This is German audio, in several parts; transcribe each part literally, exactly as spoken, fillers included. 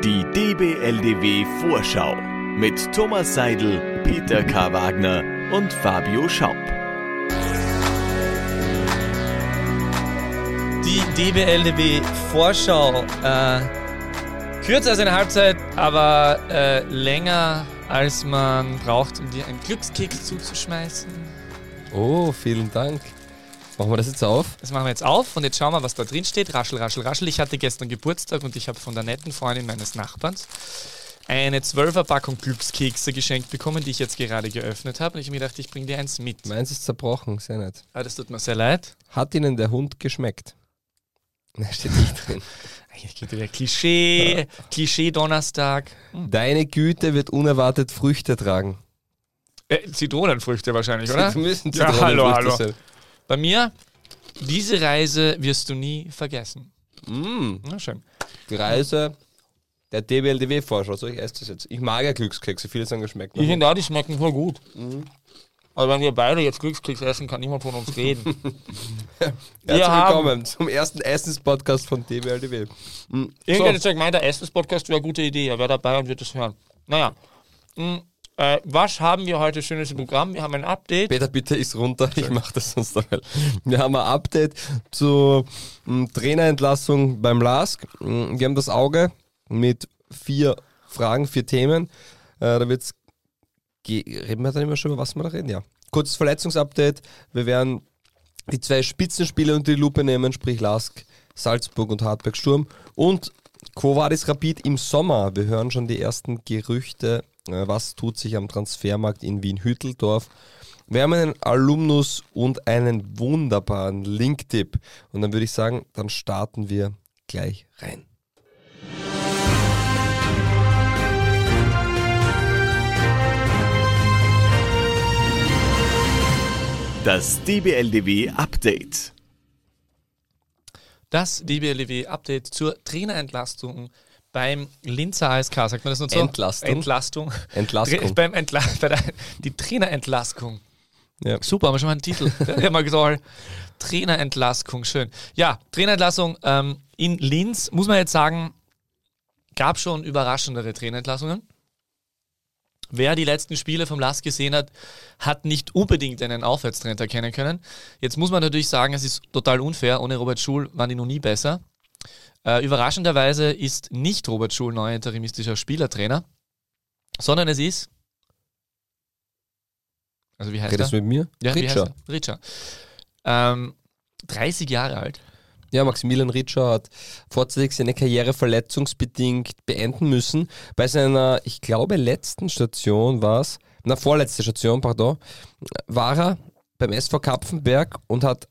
Die D B L D W-Vorschau mit Thomas Seidel, Peter K. Wagner und Fabio Schaub. Die D B L D W-Vorschau. Äh, kürzer als eine Halbzeit, aber äh, länger als man braucht, um dir einen Glückskeks zuzuschmeißen. Oh, vielen Dank. Machen wir das jetzt auf? Das machen wir jetzt auf und jetzt schauen wir, was da drin steht. Raschel, raschel, raschel. Ich hatte gestern Geburtstag und ich habe von der netten Freundin meines Nachbarns eine Zwölfer-Packung Glückskekse geschenkt bekommen, die ich jetzt gerade geöffnet habe. Und ich habe mir gedacht, ich bringe dir eins mit. Meins ist zerbrochen, sehr nett. Ah, das tut mir sehr leid. Hat Ihnen der Hund geschmeckt? Ne, steht nicht drin. Jetzt geht wieder Klischee, ja. Klischee-Donnerstag. Hm. Deine Güte wird unerwartet Früchte tragen. Äh, Zitronenfrüchte wahrscheinlich, oder? Sie müssen ja, Zitronenfrüchte hallo, hallo. sein. Bei mir, diese Reise wirst du nie vergessen. Mm. Na schön. Die Reise der D B L D W-Vorschau. So, ich esse das jetzt. Ich mag ja Glückskekse, viele sagen, geschmeckt. Ich finde auch, die schmecken voll gut. Mhm. Aber wenn wir beide jetzt Glückskeks essen, kann niemand von uns reden. Herzlich willkommen zum ersten Essenspodcast von D B L D W. Mhm. Irgendwann so. Sagt, mein, der Essenspodcast wäre eine gute Idee. Er wäre dabei und wird das hören. Naja. Mhm. Äh, was haben wir heute Schönes im Programm? Wir haben ein Update. Peter, bitte ist runter, ich mache das sonst noch. Wir haben ein Update zur m, Trainerentlassung beim LASK. Wir haben das Auge mit vier Fragen, vier Themen. Äh, da wird's ge- reden wir dann immer schon über was wir da reden? Ja. Kurzes Verletzungsupdate. Wir werden die zwei Spitzenspiele unter die Lupe nehmen, sprich LASK, Salzburg und Hartberg Sturm. Und Quo Vadis Rapid im Sommer. Wir hören schon die ersten Gerüchte. Was tut sich am Transfermarkt in Wien-Hütteldorf? Wir haben einen Alumnus und einen wunderbaren Link-Tipp. Und dann würde ich sagen, dann starten wir gleich rein. Das D B L D W-Update. Das D B L D W-Update zur Trainerentlastung beim Linzer A S K, sagt man das noch so? Entlastung. Entlastung. Entlastung. Beim Entla- bei der, die Trainerentlastung. Ja. Super, haben wir schon mal einen Titel. Ja, mal gesagt. Trainerentlastung, schön. Ja, Trainerentlassung ähm, in Linz, muss man jetzt sagen, gab schon überraschendere Trainerentlassungen. Wer die letzten Spiele vom LASK gesehen hat, hat nicht unbedingt einen Aufwärtstrend erkennen können. Jetzt muss man natürlich sagen, es ist total unfair. Ohne Robert Schul waren die noch nie besser. Äh, überraschenderweise ist nicht Robert Schul neuer interimistischer Spielertrainer, sondern es ist, also wie heißt Redest er? du mit mir? Ja, wie heißt Ritscher. er? Ritscher. Ähm, dreißig Jahre alt. Ja, Maximilian Ritscher hat vorzeitig seine Karriere verletzungsbedingt beenden müssen. Bei seiner, ich glaube, letzten Station war es, na, vorletzte Station, pardon, war er beim S V Kapfenberg und hat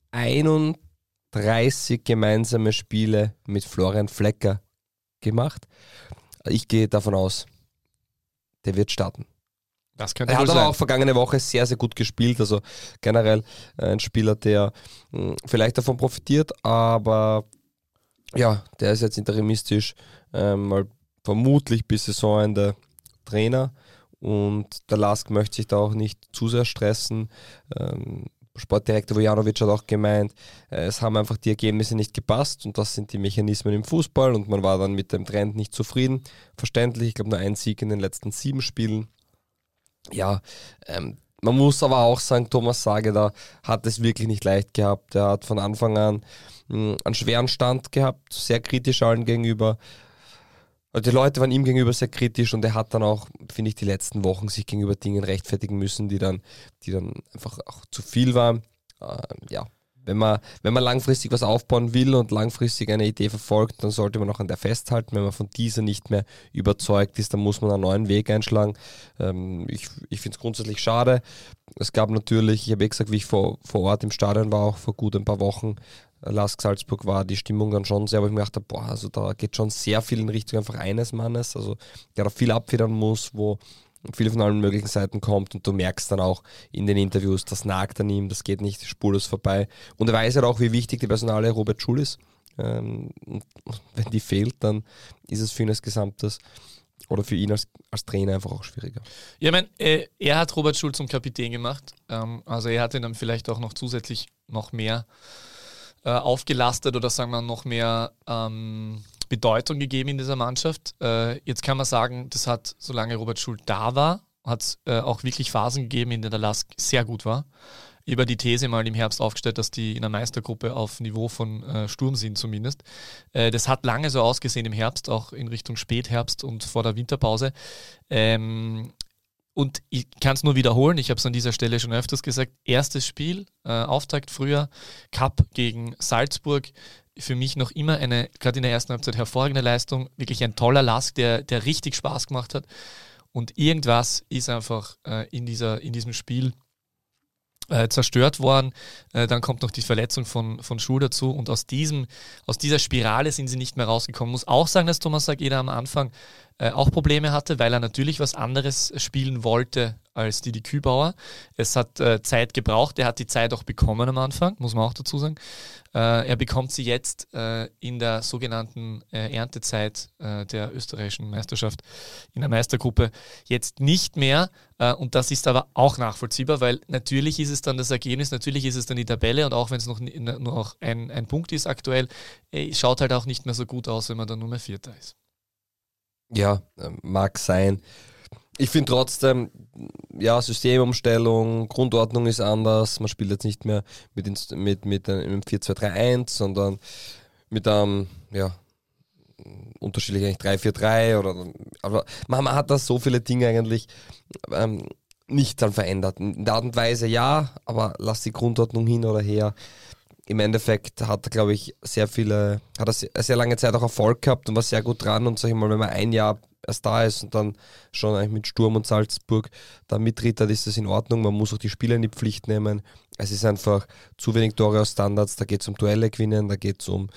einunddreißig gemeinsame Spiele mit Florian Flecker gemacht. Ich gehe davon aus, der wird starten. Das könnte Er hat wohl aber sein. auch vergangene Woche sehr, sehr gut gespielt. Also generell ein Spieler, der mh, vielleicht davon profitiert, aber ja, der ist jetzt interimistisch ähm, mal vermutlich bis Saisonende Trainer und der LASK möchte sich da auch nicht zu sehr stressen. Ähm, Sportdirektor Vujanovic hat auch gemeint, äh, es haben einfach die Ergebnisse nicht gepasst und das sind die Mechanismen im Fußball und man war dann mit dem Trend nicht zufrieden. Verständlich, ich glaube nur ein Sieg in den letzten sieben Spielen. Ja, ähm, man muss aber auch sagen, Thomas Sage da hat es wirklich nicht leicht gehabt. Er hat von Anfang an mh, einen schweren Stand gehabt, sehr kritisch allen gegenüber. Die Leute waren ihm gegenüber sehr kritisch und er hat dann auch, finde ich, die letzten Wochen sich gegenüber Dingen rechtfertigen müssen, die dann, die dann einfach auch zu viel waren. Äh, ja, wenn man, wenn man langfristig was aufbauen will und langfristig eine Idee verfolgt, dann sollte man auch an der festhalten. Wenn man von dieser nicht mehr überzeugt ist, dann muss man einen neuen Weg einschlagen. Ähm, ich ich finde es grundsätzlich schade. Es gab natürlich, ich habe eh gesagt, wie ich vor, vor Ort im Stadion war, auch vor gut ein paar Wochen, LASK Salzburg, war die Stimmung dann schon sehr, aber ich mir dachte, boah, also da geht schon sehr viel in Richtung einfach eines Mannes, also der da viel abfedern muss, wo viel von allen möglichen Seiten kommt und du merkst dann auch in den Interviews, das nagt an ihm, das geht nicht spurlos vorbei. Und er weiß halt auch, wie wichtig die Personalie Robert Schul ist. Ähm, und wenn die fehlt, dann ist es für ihn als Gesamtes oder für ihn als, als Trainer einfach auch schwieriger. Ja, ich meine, äh, er hat Robert Schul zum Kapitän gemacht. Ähm, also er hat ihn dann vielleicht auch noch zusätzlich noch mehr äh, aufgelastet oder sagen wir noch mehr ähm, hat Bedeutung gegeben in dieser Mannschaft. Äh, jetzt kann man sagen, das hat, solange Robert Schul da war, hat es äh, auch wirklich Phasen gegeben, in denen der Lask sehr gut war. Über die These mal im Herbst aufgestellt, dass die in der Meistergruppe auf Niveau von äh, Sturm sind zumindest. Äh, das hat lange so ausgesehen im Herbst, auch in Richtung Spätherbst und vor der Winterpause. Ähm, und ich kann es nur wiederholen, ich habe es an dieser Stelle schon öfters gesagt, erstes Spiel, äh, Auftakt früher, Cup gegen Salzburg, für mich noch immer eine, gerade in der ersten Halbzeit, hervorragende Leistung, wirklich ein toller Lask, der, der richtig Spaß gemacht hat. Und irgendwas ist einfach äh, in, dieser, in diesem Spiel Äh, zerstört worden, äh, dann kommt noch die Verletzung von, von Schul dazu und aus, diesem, aus dieser Spirale sind sie nicht mehr rausgekommen. Muss auch sagen, dass Thomas Sageda am Anfang äh, auch Probleme hatte, weil er natürlich was anderes spielen wollte als Didi Kübauer. Es hat äh, Zeit gebraucht, er hat die Zeit auch bekommen am Anfang, muss man auch dazu sagen. Äh, er bekommt sie jetzt äh, in der sogenannten äh, Erntezeit äh, der österreichischen Meisterschaft in der Meistergruppe jetzt nicht mehr. Uh, und das ist aber auch nachvollziehbar, weil natürlich ist es dann das Ergebnis, natürlich ist es dann die Tabelle und auch wenn es noch, nur noch ein, ein Punkt ist aktuell, ey, schaut halt auch nicht mehr so gut aus, wenn man dann nur mehr Vierter ist. Ja, mag sein. Ich finde trotzdem, ja, Systemumstellung, Grundordnung ist anders, man spielt jetzt nicht mehr mit, mit, mit einem vier zwei drei eins, sondern mit einem, ja, unterschiedlich eigentlich drei vier drei oder aber man, man hat da so viele Dinge eigentlich ähm, nicht dann verändert. In der Art und Weise ja, aber lass die Grundordnung hin oder her. Im Endeffekt hat er, glaube ich, sehr viele, hat er sehr, sehr lange Zeit auch Erfolg gehabt und war sehr gut dran und sag ich mal, wenn man ein Jahr erst da ist und dann schon eigentlich mit Sturm und Salzburg da mitritt, dann ist das in Ordnung. Man muss auch die Spieler in die Pflicht nehmen. Es ist einfach zu wenig Tore aus Standards, da geht es um Duelle gewinnen, da geht es um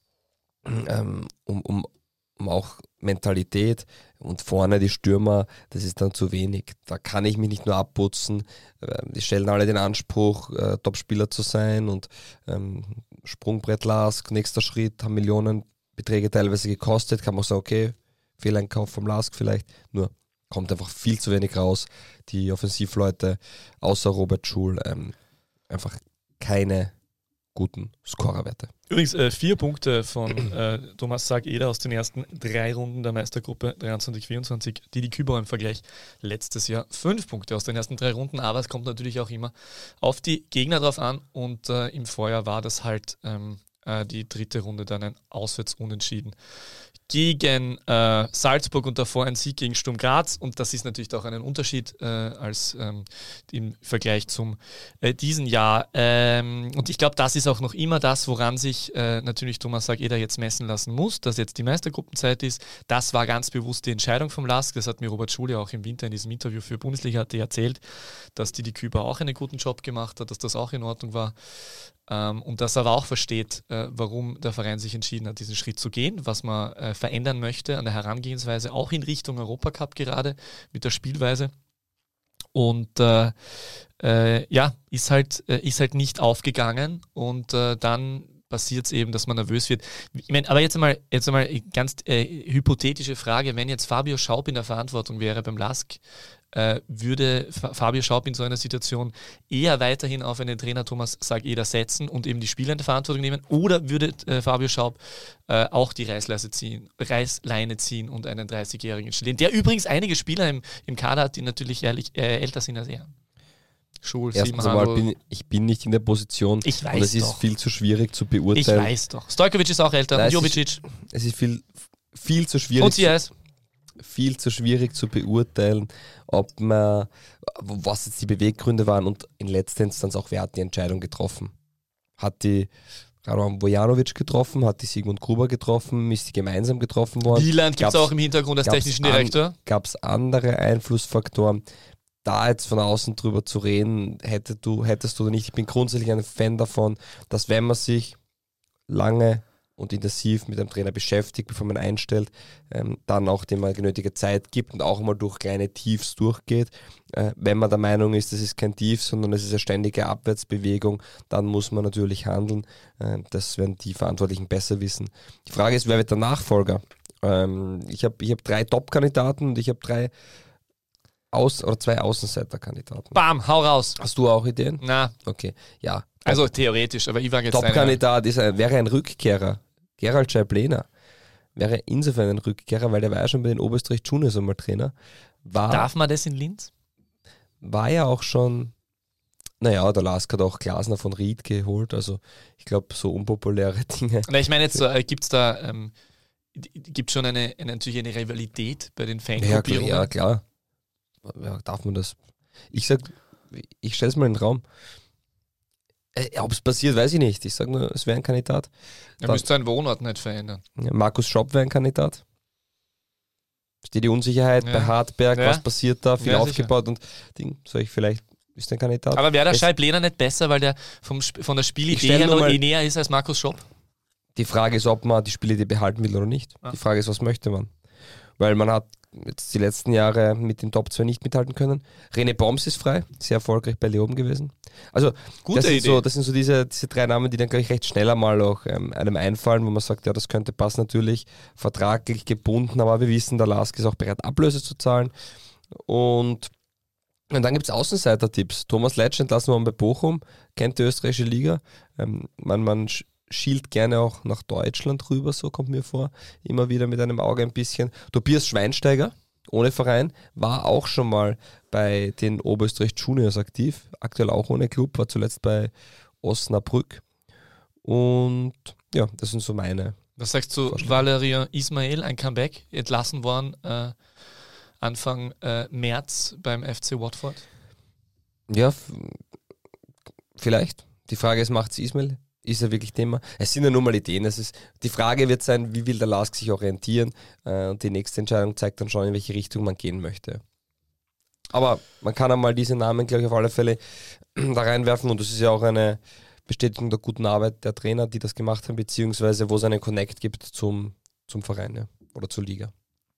Ähm, um, um, um auch Mentalität und vorne die Stürmer, das ist dann zu wenig. Da kann ich mich nicht nur abputzen. Die stellen alle den Anspruch, äh, Topspieler zu sein und ähm, Sprungbrett Lask, nächster Schritt, haben Millionenbeträge teilweise gekostet. Kann man sagen, okay, Fehleinkauf vom Lask vielleicht, nur kommt einfach viel zu wenig raus. Die Offensivleute, außer Robert Schul, ähm, einfach keine guten Scorerwerte. Übrigens äh, vier Punkte von äh, Thomas Sageda aus den ersten drei Runden der Meistergruppe dreiundzwanzig vierundzwanzig. Didi Kübauer im Vergleich letztes Jahr fünf Punkte aus den ersten drei Runden, aber es kommt natürlich auch immer auf die Gegner drauf an und äh, im Vorjahr war das halt ähm, äh, die dritte Runde dann ein Auswärtsunentschieden gegen äh, Salzburg und davor ein Sieg gegen Sturm Graz und das ist natürlich auch ein Unterschied äh, als ähm, im Vergleich zum äh, diesen Jahr ähm, und ich glaube, das ist auch noch immer das, woran sich äh, natürlich Thomas Sageda jetzt messen lassen muss, dass jetzt die Meistergruppenzeit ist. Das war ganz bewusst die Entscheidung vom Lask, das hat mir Robert Schule auch im Winter in diesem Interview für Bundesliga hat erzählt, dass die die Küber auch einen guten Job gemacht hat, dass das auch in Ordnung war. Ähm, und dass er aber auch versteht, äh, warum der Verein sich entschieden hat, diesen Schritt zu gehen, was man äh, verändern möchte an der Herangehensweise, auch in Richtung Europacup gerade mit der Spielweise. Und äh, äh, ja, ist halt, äh, ist halt nicht aufgegangen und äh, dann passiert es eben, dass man nervös wird. Ich mein, aber jetzt einmal, jetzt einmal ganz äh, hypothetische Frage, wenn jetzt Fabio Schaub in der Verantwortung wäre beim Lask, äh, würde F- Fabio Schaub in so einer Situation eher weiterhin auf einen Trainer Thomas Sageda setzen und eben die Spieler in der Verantwortung nehmen oder würde äh, Fabio Schaub äh, auch die Reißleine ziehen, Reißleine ziehen und einen dreißigjährigen installieren, der übrigens einige Spieler im, im Kader hat, die natürlich ehrlich, äh, älter sind als er. Schul, Erstens einmal bin ich bin nicht in der Position ich weiß und es ist doch. viel zu schwierig zu beurteilen. Ich weiß doch. Stojkovic ist auch älter Nein, und Jovicic. Es ist viel, viel zu schwierig. Und C S. viel zu schwierig zu beurteilen, ob man, was jetzt die Beweggründe waren und in letzter Instanz auch, wer hat die Entscheidung getroffen. Hat die Radovan Vojanovic getroffen, hat die Sigmund Gruber getroffen, ist die gemeinsam getroffen worden. Wieland gibt es auch im Hintergrund als technischen Direktor. Gab es andere Einflussfaktoren? Da jetzt von außen drüber zu reden, hättest du, hättest du oder nicht. Ich bin grundsätzlich ein Fan davon, dass wenn man sich lange und intensiv mit einem Trainer beschäftigt, bevor man einstellt, ähm, dann auch dem mal die nötige Zeit gibt und auch mal durch kleine Tiefs durchgeht. Äh, wenn man der Meinung ist, das ist kein Tief, sondern es ist eine ständige Abwärtsbewegung, dann muss man natürlich handeln. Äh, das werden die Verantwortlichen besser wissen. Die Frage ist, wer wird der Nachfolger? Ähm, ich habe ich hab drei Top-Kandidaten und ich habe drei Aus- oder zwei Außenseiter-Kandidaten. Bam, hau raus. Hast du auch Ideen? Na, Okay, ja. also theoretisch, aber ich war jetzt Top-Kandidat ist ein, wäre ein Rückkehrer. Gerald Scheiblehner. wäre insofern ein Rückkehrer, weil der war ja schon bei den Oberösterreich Juniors einmal Trainer. War, Darf man das in Linz? war ja auch schon, naja, der Lask hat auch Glasner von Ried geholt, also ich glaube, so unpopuläre Dinge. Na, ich meine jetzt, so, äh, gibt es da, ähm, gibt schon eine, eine, natürlich eine Rivalität bei den Ja, klar, Fangruppierungen? ja, klar. Ja, darf man das? Ich sag, ich stelle es mal in den Raum. Äh, Ob es passiert, weiß ich nicht. Ich sage nur, es wäre ein Kandidat. Er Dann- müsste seinen Wohnort nicht verändern. Ja, Markus Schopp wäre ein Kandidat. Steht die Unsicherheit Ja. bei Hartberg, Ja. was passiert da, viel Ja, aufgebaut und Ding, soll ich vielleicht, ist der Kandidat. Aber wäre der Es- Scheib-Lehner nicht besser, weil der vom, Sp- von der Ich Spielidee stell her nur noch mal- eh näher ist als Markus Schopp? Die Frage ist, ob man die Spielidee behalten will oder nicht. Ah. Die Frage ist, was möchte man? Weil man hat jetzt die letzten Jahre mit den Top zwei nicht mithalten können. René Boms ist frei, sehr erfolgreich bei Leoben gewesen. Also Gute das sind, Idee. so, das sind so diese, diese drei Namen, die dann gleich recht schnell einmal auch ähm, einem einfallen, wo man sagt, ja, das könnte passen, natürlich vertraglich gebunden, aber wir wissen, der Lask ist auch bereit, Ablöse zu zahlen. Und, und dann gibt es Außenseiter-Tipps. Thomas Leitsch entlassen wir bei Bochum, kennt die österreichische Liga. Ähm, man, man sch- schielt gerne auch nach Deutschland rüber, so kommt mir vor. Immer wieder mit einem Auge ein bisschen. Tobias Schweinsteiger, ohne Verein, war auch schon mal bei den Oberösterreich Juniors aktiv. Aktuell auch ohne Club, war zuletzt bei Osnabrück. Und ja, das sind so meine. Was sagst du, Vorschläge. Valerian Ismail, ein Comeback, entlassen worden äh, Anfang äh, März beim F C Watford? Ja, f- vielleicht. Die Frage ist, macht es Ismail? Ist er wirklich Thema? Es sind ja nur mal Ideen. Es ist, die Frage wird sein, wie will der Lask sich orientieren? Äh, und die nächste Entscheidung zeigt dann schon, in welche Richtung man gehen möchte. Aber man kann einmal diese Namen, glaube ich, auf alle Fälle da reinwerfen. Und das ist ja auch eine Bestätigung der guten Arbeit der Trainer, die das gemacht haben, beziehungsweise wo es einen Connect gibt zum, zum Verein, ja, oder zur Liga.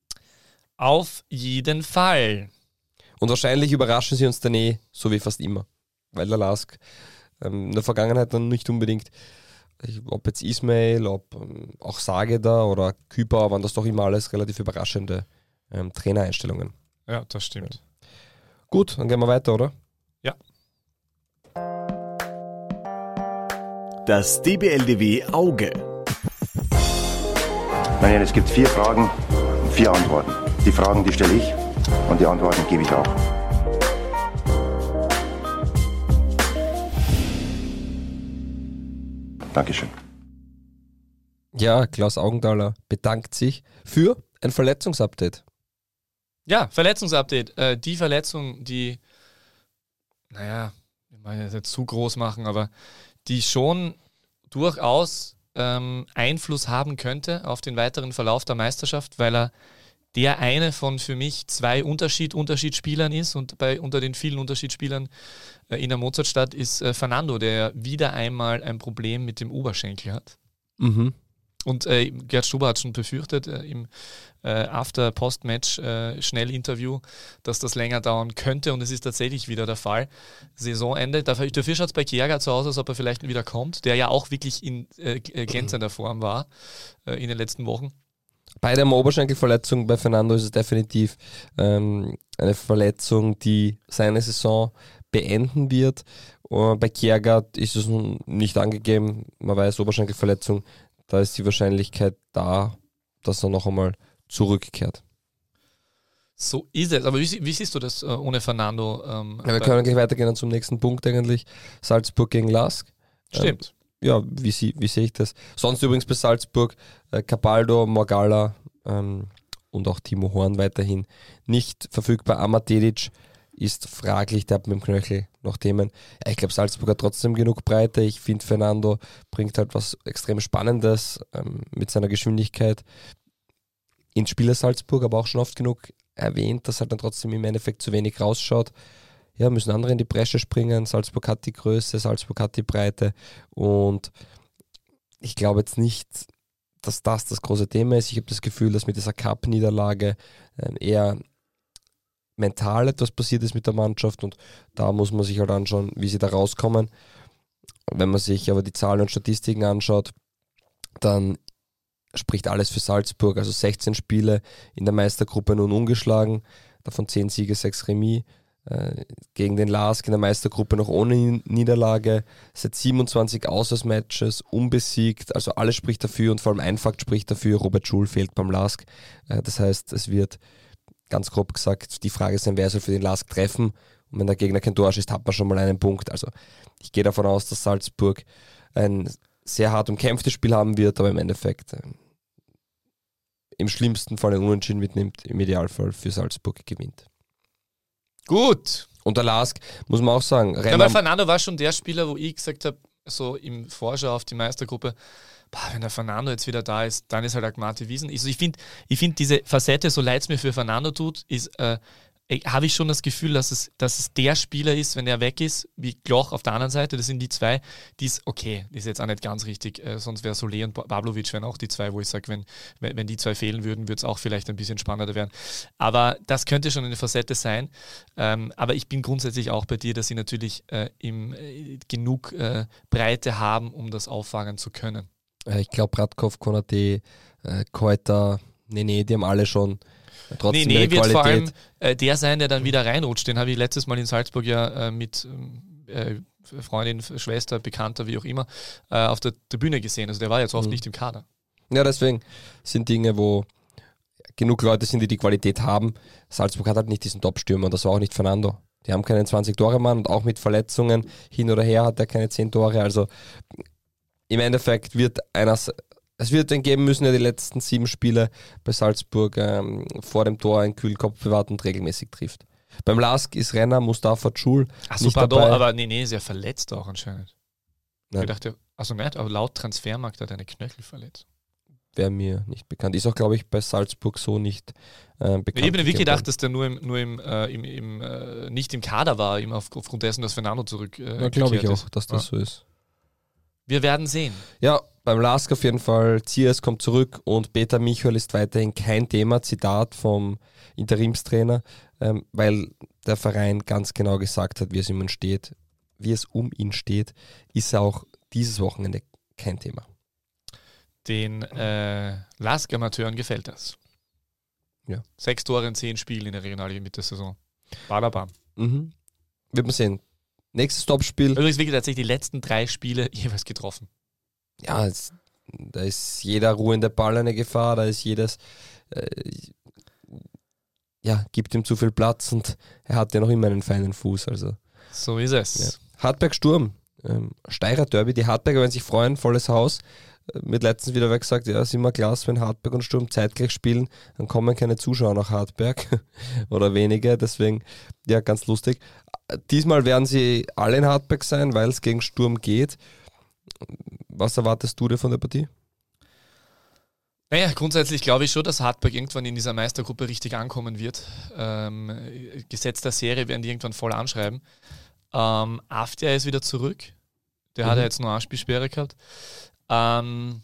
Auf jeden Fall. Und wahrscheinlich überraschen sie uns dann eh, so wie fast immer. Weil der Lask ähm, in der Vergangenheit dann nicht unbedingt, ich, ob jetzt Ismail, ob ähm, auch Sageda oder Küper, waren das doch immer alles relativ überraschende ähm, Trainereinstellungen. Ja, das stimmt. Gut, dann gehen wir weiter, oder? Das D B L D W Auge. Meine Herren, es gibt vier Fragen und vier Antworten. Die Fragen, die stelle ich und die Antworten gebe ich auch. Dankeschön. Ja, Klaus Augenthaler bedankt sich für ein Verletzungsupdate. Ja, Verletzungsupdate. Äh, die Verletzung, die, naja, ich meine jetzt nicht zu groß machen, aber die schon durchaus ähm, Einfluss haben könnte auf den weiteren Verlauf der Meisterschaft, weil er der eine von für mich zwei Unterschied Unterschiedsspielern ist und bei unter den vielen Unterschiedsspielern äh, in der Mozartstadt ist äh, Fernando, der wieder einmal ein Problem mit dem Oberschenkel hat. Mhm. Und äh, Gerd Stuber hat schon befürchtet äh, im äh, After-Post-Match-Schnellinterview, dass das länger dauern könnte und es ist tatsächlich wieder der Fall. Saisonende. Dafür, dafür schaut es bei Kjaer so aus, als ob er vielleicht wieder kommt, der ja auch wirklich in äh, glänzender Form war äh, in den letzten Wochen. Bei der Oberschenkelverletzung bei Fernando ist es definitiv ähm, eine Verletzung, die seine Saison beenden wird. Und bei Kjaergaard ist es nun nicht angegeben, man weiß, Oberschenkelverletzung, da ist die Wahrscheinlichkeit da, dass er noch einmal zurückkehrt. So ist es. Aber wie, sie- wie siehst du das äh, ohne Fernando? Ähm, Ja, wir bei- können gleich weitergehen zum nächsten Punkt eigentlich. Salzburg gegen Lask. Stimmt. Ja, wie, sie, wie sehe ich das? Sonst übrigens bei Salzburg äh, Capaldo, Morgala ähm, und auch Timo Horn weiterhin nicht verfügbar. Amatedic ist fraglich, der hat mit dem Knöchel noch Themen. Ja, ich glaube, Salzburg hat trotzdem genug Breite. Ich finde, Fernando bringt halt was extrem Spannendes ähm, mit seiner Geschwindigkeit ins Spiel als Salzburg, aber auch schon oft genug erwähnt, dass halt dann trotzdem im Endeffekt zu wenig rausschaut. Ja, müssen andere in die Bresche springen. Salzburg hat die Größe, Salzburg hat die Breite und ich glaube jetzt nicht, dass das das große Thema ist. Ich habe das Gefühl, dass mit dieser Cup-Niederlage ähm, eher mental etwas passiert ist mit der Mannschaft und da muss man sich halt anschauen, wie sie da rauskommen. Wenn man sich aber die Zahlen und Statistiken anschaut, dann spricht alles für Salzburg. Also sechzehn Spiele in der Meistergruppe nun ungeschlagen, davon zehn Siege, sechs Remis. äh, gegen den Lask in der Meistergruppe noch ohne Niederlage, seit siebenundzwanzig Auswärtsmatches unbesiegt, also alles spricht dafür und vor allem ein Fakt spricht dafür, Robert Schul fehlt beim Lask. Äh, das heißt, es wird ganz grob gesagt die Frage sein, wer soll für den Lask treffen, und wenn der Gegner kein Tor schießt, hat man schon mal einen Punkt. Also ich gehe davon aus, dass Salzburg ein sehr hart umkämpftes Spiel haben wird, aber im Endeffekt äh, im schlimmsten Fall einen Unentschieden mitnimmt, im Idealfall für Salzburg gewinnt. Gut. Und der Lask, muss man auch sagen, Ja, Renner, weil Fernando war schon der Spieler, wo ich gesagt habe, so im Vorschau auf die Meistergruppe, boah, wenn der Fernando jetzt wieder da ist, dann ist halt Agmati Wiesen. Also ich finde ich find diese Facette, so leid es mir für Fernando tut, ist, äh, habe ich schon das Gefühl, dass es, dass es der Spieler ist, wenn er weg ist, wie Gloch auf der anderen Seite, das sind die zwei, die ist okay, die ist jetzt auch nicht ganz richtig, äh, sonst wäre Solé und Pavlovic wären auch die zwei, wo ich sage, wenn, wenn, wenn die zwei fehlen würden, würde es auch vielleicht ein bisschen spannender werden. Aber das könnte schon eine Facette sein, ähm, aber ich bin grundsätzlich auch bei dir, dass sie natürlich äh, im, äh, genug äh, Breite haben, um das auffangen zu können. äh, ich glaube Radkov, Konate, äh, Keuter, Nene, die haben alle schon trotzdem nee, nee, ihre wird Qualität. vor allem äh, der sein, der dann wieder reinrutscht. Den habe ich letztes Mal in Salzburg ja äh, mit äh, Freundin, Schwester, Bekannter, wie auch immer, äh, auf der Tribüne gesehen. Also der war jetzt oft Mhm. nicht im Kader. Ja, deswegen sind Dinge, wo genug Leute sind, die die Qualität haben. Salzburg hat halt nicht diesen Top-Stürmer und das war auch nicht Fernando. Die haben keinen zwanzig-Tore-Mann und auch mit Verletzungen hin oder her hat er keine zehn Tore. Also im Endeffekt wird einer, es wird den geben müssen, der die letzten sieben Spiele bei Salzburg ähm, vor dem Tor einen kühlen Kopf bewahrt und regelmäßig trifft. Beim Lask ist Renner, Mustafa Schul Achso, nicht pardon, dabei. aber nee, nee, ist ja verletzt auch anscheinend. Nein. Ich dachte, also nicht, aber laut Transfermarkt hat er eine Knöchelverletzung. Wäre mir nicht bekannt. Ist auch, glaube ich, bei Salzburg so nicht äh, bekannt. Ich habe mir wirklich gegeben. gedacht, dass der nur im, nur im, äh, im, im äh, nicht im Kader war, eben auf, aufgrund dessen, dass Fernando zurück äh, Ja, glaube ich gekehrt auch, ist. dass das Ja. so ist. Wir werden sehen. Ja, beim Lask auf jeden Fall, Ziers kommt zurück und Peter Michael ist weiterhin kein Thema, Zitat vom Interimstrainer, ähm, weil der Verein ganz genau gesagt hat, wie es um ihn steht, wie es um ihn steht, ist er auch dieses Wochenende kein Thema. Den äh, Lask-Amateuren gefällt das. Ja. Sechs Tore in zehn Spielen in der Regionalliga mit der Saison. Badabam. Mhm. Wird man sehen. Nächstes Topspiel. Übrigens wirklich tatsächlich die letzten drei Spiele jeweils getroffen. Ja, es, da ist jeder ruhende Ball eine Gefahr, da ist jedes, äh, ja, gibt ihm zu viel Platz und er hat ja noch immer einen feinen Fuß. Also. So ist es. Ja. Hartberg Sturm, ähm, Steirer Derby, die Hartberger werden sich freuen, volles Haus. Äh, Mir hat letztens wieder wer gesagt, ja, ist immer klasse, wenn Hartberg und Sturm zeitgleich spielen, dann kommen keine Zuschauer nach Hartberg oder wenige, deswegen, ja, ganz lustig. Diesmal werden sie alle in Hartberg sein, weil es gegen Sturm geht. Was erwartest du dir von der Partie? Naja, grundsätzlich glaube ich schon, dass Hartberg irgendwann in dieser Meistergruppe richtig ankommen wird. Ähm, Gesetz der Serie werden die irgendwann voll anschreiben. Ähm, Aftia ist wieder zurück. Der Mhm. hat ja jetzt nur eine Spielsperre gehabt. Ähm,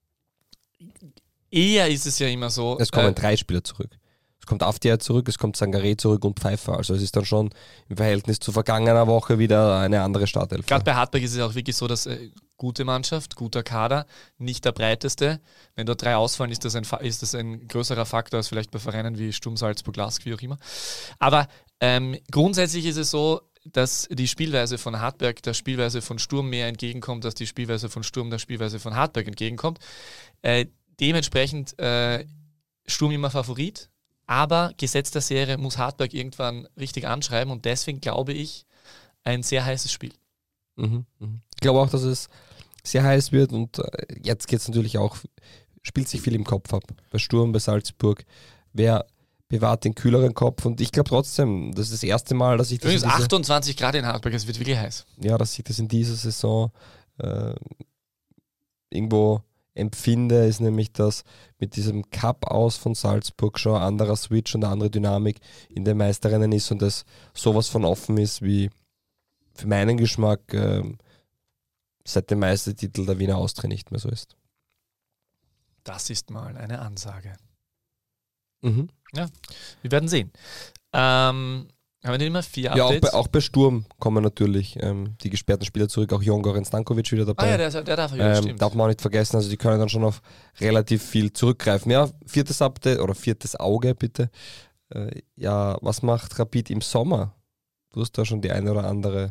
eher ist es ja immer so. Es kommen äh, drei Spieler zurück. Es kommt Aftia zurück, es kommt Sangaré zurück und Pfeiffer. Also es ist dann schon im Verhältnis zu vergangener Woche wieder eine andere Startelf. Gerade bei Hartberg ist es auch wirklich so, dass äh, gute Mannschaft, guter Kader, nicht der breiteste. Wenn dort drei ausfallen, ist das ein, Fa- ist das ein größerer Faktor als vielleicht bei Vereinen wie Sturm, Salzburg, Lask, wie auch immer. Aber ähm, grundsätzlich ist es so, dass die Spielweise von Hartberg der Spielweise von Sturm mehr entgegenkommt, als die Spielweise von Sturm der Spielweise von Hartberg entgegenkommt. Äh, dementsprechend äh, Sturm immer Favorit, aber Gesetz der Serie muss Hartberg irgendwann richtig anschreiben und deswegen glaube ich, ein sehr heißes Spiel. Mhm, mhm. Ich glaube auch, dass es sehr heiß wird und äh, jetzt geht es natürlich auch, spielt sich viel im Kopf ab. Bei Sturm, bei Salzburg. Wer bewahrt den kühleren Kopf und ich glaube trotzdem, das ist das erste Mal, dass ich das, Übrigens in dieser, achtundzwanzig Grad in Hartberg, es wird wirklich heiß. ja, dass ich das in dieser Saison äh, irgendwo empfinde, ist nämlich, dass mit diesem Cup aus von Salzburg schon ein anderer Switch und eine andere Dynamik in den Meisterrennen ist und das sowas von offen ist wie für meinen Geschmack äh, seit dem Meistertitel der Wiener Austria nicht mehr so ist. Das ist mal eine Ansage. Mhm. Wir werden sehen. Ähm, haben wir nicht immer vier Ja, auch Updates? bei, auch bei Sturm kommen natürlich ähm, die gesperrten Spieler zurück, auch Jon Goran Stankovic wieder ah dabei. ja, der, der darf ja, Ähm, stimmt. darf man auch nicht vergessen, also die können dann schon auf relativ viel zurückgreifen. Ja, viertes Update oder viertes Auge bitte. Äh, ja, was macht Rapid im Sommer? du hast da schon die eine oder andere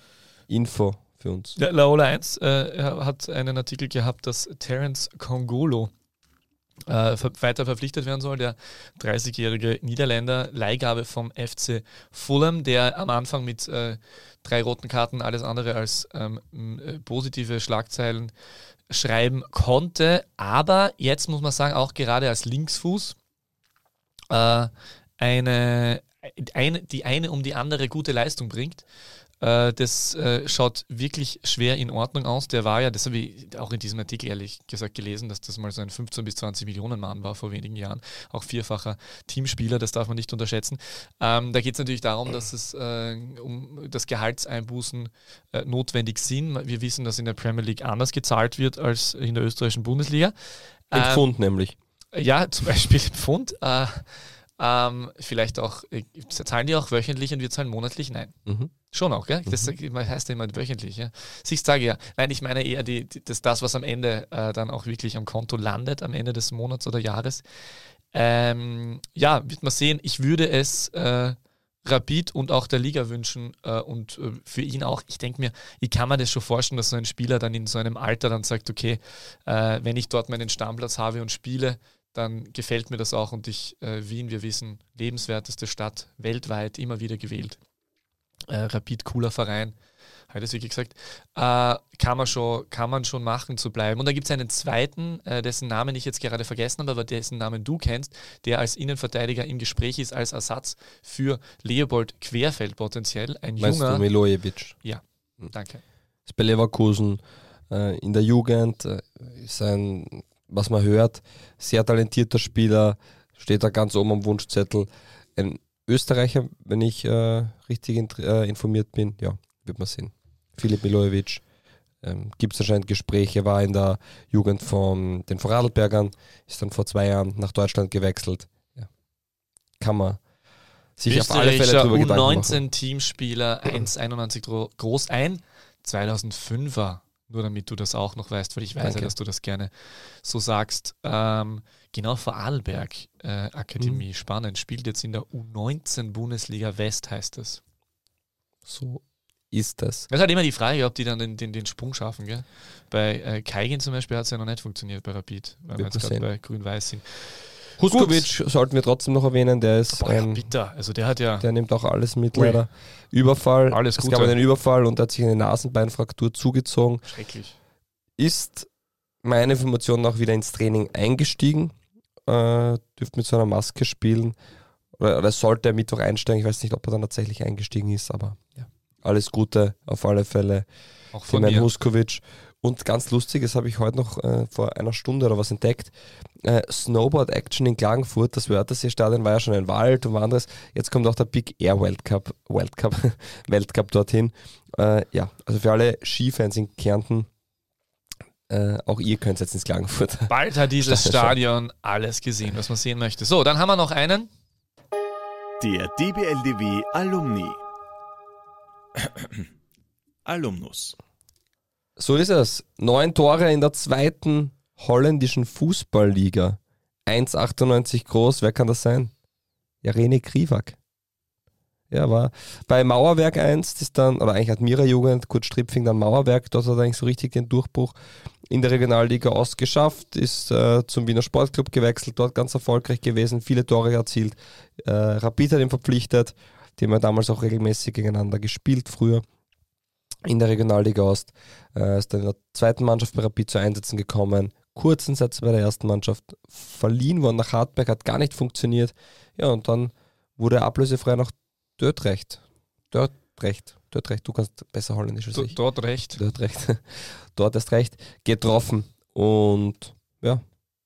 Info für uns. Der Laola eins äh, hat einen Artikel gehabt, dass Terence Kongolo äh, ver- weiter verpflichtet werden soll. Der dreißigjährige Niederländer, Leihgabe vom F C Fulham, der am Anfang mit äh, drei roten Karten alles andere als ähm, äh, positive Schlagzeilen schreiben konnte. Aber jetzt muss man sagen, auch gerade als Linksfuß äh, eine, eine, die eine um die andere gute Leistung bringt. Äh, das äh, schaut wirklich schwer in Ordnung aus. Der war ja, das habe ich auch in diesem Artikel ehrlich gesagt gelesen, dass das mal so ein fünfzehn bis zwanzig Millionen Mann war vor wenigen Jahren. Auch vierfacher Teamspieler, das darf man nicht unterschätzen. Ähm, da geht es natürlich darum, dass es äh, um das Gehaltseinbußen äh, notwendig sind. Wir wissen, dass in der Premier League anders gezahlt wird als in der österreichischen Bundesliga. Im Ähm, Pfund nämlich. Ja, zum Beispiel im Pfund. Äh, ähm, vielleicht auch, äh, zahlen die auch wöchentlich und wir zahlen monatlich? Nein. Mhm. Schon auch, gell? Das Mhm. heißt ja immer wöchentlich. Ja? Ich sage ja, nein, ich meine eher die, die, das, das, was am Ende äh, dann auch wirklich am Konto landet, am Ende des Monats oder Jahres. Ähm, ja, wird man sehen. Ich würde es äh, Rapid und auch der Liga wünschen äh, und äh, für ihn auch. Ich denke mir, ich kann mir das schon vorstellen, dass so ein Spieler dann in so einem Alter dann sagt, okay, äh, wenn ich dort meinen Stammplatz habe und spiele, dann gefällt mir das auch und ich, äh, Wien, wir wissen, lebenswerteste Stadt weltweit, immer wieder gewählt. Äh, Rapid, cooler Verein, habe ich das wirklich gesagt, äh, kann, man schon, kann man schon machen zu bleiben. Und da gibt es einen zweiten, äh, dessen Namen ich jetzt gerade vergessen habe, aber dessen Namen du kennst, der als Innenverteidiger im Gespräch ist, als Ersatz für Leopold Querfeld potenziell. Ein Meinst junger... du Milojevic? Ja, danke. Ist bei Leverkusen äh, in der Jugend, äh, ist ein, was man hört, sehr talentierter Spieler, steht da ganz oben am Wunschzettel. Ein Österreicher, wenn ich äh, richtig in, äh, informiert bin, ja, wird man sehen. Filip Milojevic, ähm, gibt es anscheinend Gespräche, war in der Jugend von den Vorarlbergern, ist dann vor zwei Jahren nach Deutschland gewechselt. Ja. Kann man sich auf alle Fälle drüber U Gedanken machen. neunzehn-Teamspieler, eins Komma einundneunzig groß, ein zweitausendfünfer, nur damit du das auch noch weißt, weil ich weiß Danke. ja, dass du das gerne so sagst. Ähm, genau, Vorarlberg äh, Akademie, Mhm. spannend, spielt jetzt in der U neunzehn Bundesliga West, heißt es. So ist das. Das ist halt immer die Frage, ob die dann den, den, den Sprung schaffen. Gell? Bei äh, Kaigin zum Beispiel hat es ja noch nicht funktioniert bei Rapid, weil wir Wird jetzt man gerade sehen. bei Grün-Weiß sind. Huskovic sollten wir trotzdem noch erwähnen, der ist Boah, ja, ähm, bitter. Also der hat ja... der nimmt auch alles mit, Ui. leider. Überfall, Alles es Gute. gab einen Überfall und er hat sich eine Nasenbeinfraktur zugezogen. Schrecklich. Ist meiner Information nach wieder ins Training eingestiegen, äh, dürfte mit so einer Maske spielen oder, oder sollte er Mittwoch einsteigen, ich weiß nicht, ob er dann tatsächlich eingestiegen ist, aber ja. Alles Gute auf alle Fälle Auch für von meinen mir. Huskovic. Und ganz lustig, das habe ich heute noch äh, vor einer Stunde oder was entdeckt, äh, Snowboard-Action in Klagenfurt, das Wörthersee-Stadion war ja schon ein Wald und war anderes, jetzt kommt auch der Big Air Weltcup, Weltcup, Weltcup dorthin. Äh, ja, also für alle Skifans in Kärnten, äh, auch ihr könnt jetzt ins Klagenfurt. Bald hat dieses Stadion Stadion alles gesehen, was man sehen möchte. So, dann haben wir noch einen. Der D B L D W Alumni. Alumnus. So ist es. Neun Tore in der zweiten holländischen Fußballliga. eins Komma achtundneunzig groß, wer kann das sein? Ja, René Krivak. Ja, war bei Mauerwerk eins, ist dann, oder eigentlich hat Mira Jugend, Kurt Stripfing dann Mauerwerk, dort hat er eigentlich so richtig den Durchbruch in der Regionalliga Ost geschafft, ist äh, zum Wiener Sportclub gewechselt, dort ganz erfolgreich gewesen, viele Tore erzielt. Äh, Rapid hat ihn verpflichtet, die haben ja damals auch regelmäßig gegeneinander gespielt früher in der Regionalliga Ost. Äh, ist dann in der zweiten Mannschaft bei Rapid zu Einsätzen gekommen, kurzen Sätze bei der ersten Mannschaft verliehen worden nach Hartberg, hat gar nicht funktioniert. Ja, und dann wurde er ablösefrei nach Dordrecht. Dordrecht. Dordrecht, du kannst besser Holländisch als D- ich. Dort recht. Dordrecht. Dort erst recht. Getroffen. Und ja,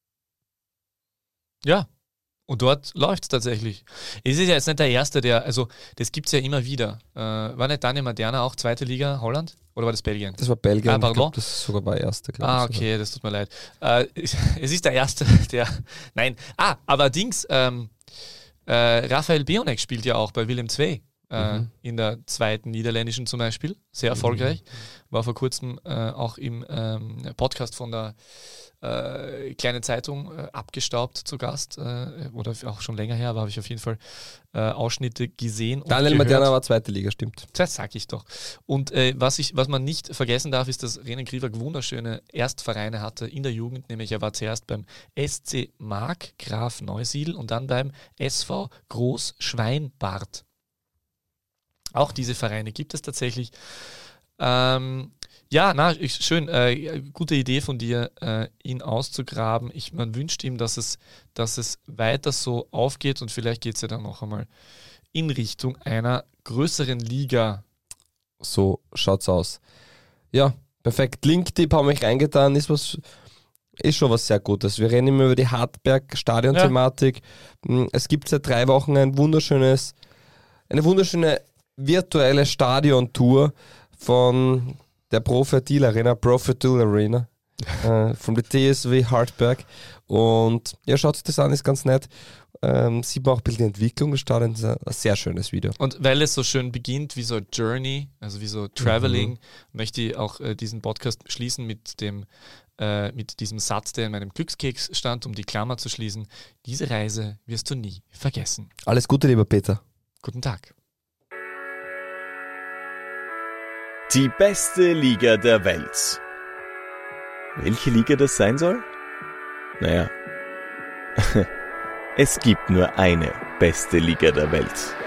Ja. Und dort läuft es tatsächlich. Es ist ja jetzt nicht der Erste, der, also das gibt es ja immer wieder. Äh, war nicht Daniel Maderna auch zweite Liga Holland? Oder war das Belgien? das war Belgien. Ah, ich pardon. glaub, das sogar war erste, glaube Ah, ich. okay, das tut mir leid. Äh, es ist der Erste, der, nein. Ah, aber Dings, ähm, äh, Raphael Bionek spielt ja auch bei Willem zwei. äh, Mhm. in der zweiten niederländischen zum Beispiel. Sehr erfolgreich. War vor kurzem äh, auch im ähm, Podcast von der äh, Kleine Zeitung äh, abgestaubt zu Gast. Äh, oder auch schon länger her, aber habe ich auf jeden Fall äh, Ausschnitte gesehen. Und Daniel gehört. Materna war zweite Liga, stimmt. Das sag ich doch. Und äh, was, ich, was man nicht vergessen darf, ist, dass René Kriwak wunderschöne Erstvereine hatte in der Jugend, nämlich er war zuerst beim S C Markgraf Neusiedl und dann beim S V Groß-Schweinbart. Auch diese Vereine gibt es tatsächlich. Ähm, ja, na, ich, schön, äh, gute Idee von dir, äh, ihn auszugraben. Ich, man wünscht ihm, dass es, dass es weiter so aufgeht und vielleicht geht es ja dann noch einmal in Richtung einer größeren Liga. So schaut's aus. Ja, perfekt. Linktipp haben wir euch reingetan, ist was, ist schon was sehr Gutes. Wir reden immer über die Hartberg-Stadion-Thematik. Ja. Es gibt seit drei Wochen ein wunderschönes, eine wunderschöne virtuelle Stadiontour von der Profit Arena, Profit Arena, äh, von der T S W Hartberg. Und ja, schaut sich das an, ist ganz nett. Ähm, sieht man auch ein bisschen die Entwicklung des Stadions, ein sehr schönes Video. Und weil es so schön beginnt, wie so Journey, also wie so Traveling, mhm. möchte ich auch äh, diesen Podcast schließen mit dem äh, mit diesem Satz, der in meinem Glückskeks stand, um die Klammer zu schließen. Diese Reise wirst du nie vergessen. Alles Gute, lieber Peter. Guten Tag. Die beste Liga der Welt. Welche Liga das sein soll? Naja, es gibt nur eine beste Liga der Welt.